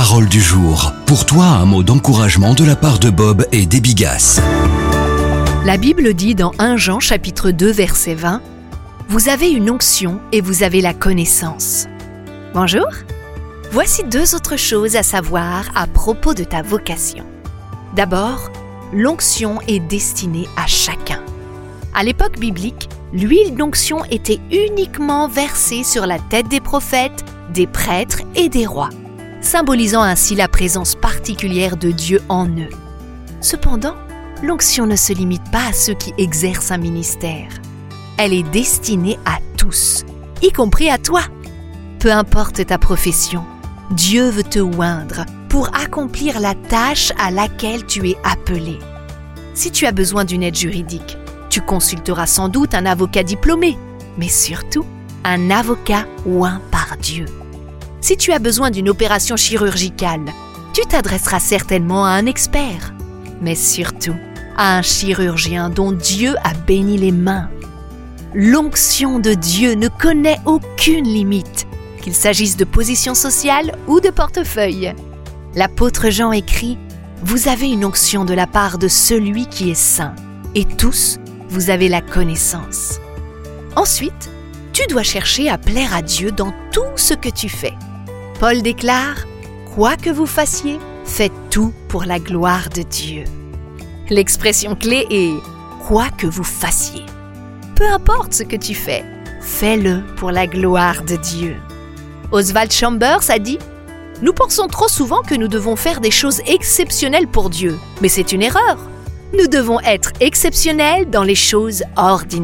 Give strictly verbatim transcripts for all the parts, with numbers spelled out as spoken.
Parole du jour. Pour toi, un mot d'encouragement de la part de Bob et Debbie Gass. La Bible dit dans premier Jean chapitre deux verset vingt « Vous avez une onction et vous avez la connaissance. » Bonjour. Voici deux autres choses à savoir à propos de ta vocation. D'abord, l'onction est destinée à chacun. À l'époque biblique, l'huile d'onction était uniquement versée sur la tête des prophètes, des prêtres et des rois, symbolisant ainsi la présence particulière de Dieu en eux. Cependant, l'onction ne se limite pas à ceux qui exercent un ministère. Elle est destinée à tous, y compris à toi. Peu importe ta profession, Dieu veut te oindre pour accomplir la tâche à laquelle tu es appelé. Si tu as besoin d'une aide juridique, tu consulteras sans doute un avocat diplômé, mais surtout un avocat oint par Dieu. Si tu as besoin d'une opération chirurgicale, tu t'adresseras certainement à un expert, mais surtout à un chirurgien dont Dieu a béni les mains. L'onction de Dieu ne connaît aucune limite, qu'il s'agisse de position sociale ou de portefeuille. L'apôtre Jean écrit « Vous avez une onction de la part de celui qui est saint, et tous, vous avez la connaissance. » Ensuite, tu dois chercher à plaire à Dieu dans tout ce que tu fais. Paul déclare « Quoi que vous fassiez, faites tout pour la gloire de Dieu. » L'expression clé est « Quoi que vous fassiez ». Peu importe ce que tu fais, fais-le pour la gloire de Dieu. Oswald Chambers a dit « Nous pensons trop souvent que nous devons faire des choses exceptionnelles pour Dieu, mais c'est une erreur. Nous devons être exceptionnels dans les choses ordinaires. »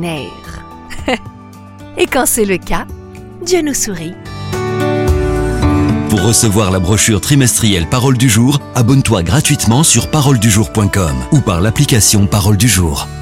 Et quand c'est le cas, Dieu nous sourit. Pour recevoir la brochure trimestrielle Parole du jour, abonne-toi gratuitement sur parole du jour point com ou par l'application Parole du jour.